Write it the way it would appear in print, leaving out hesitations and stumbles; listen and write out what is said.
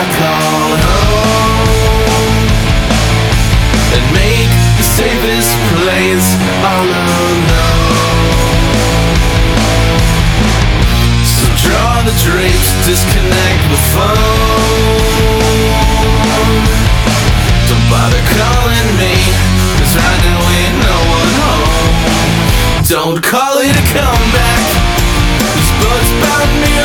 call home and make the safest place all alone. So draw the drapes, disconnect the phone. Don't bother calling me, 'cause right now ain't no one home. Don't call it a comeback, this book's about me.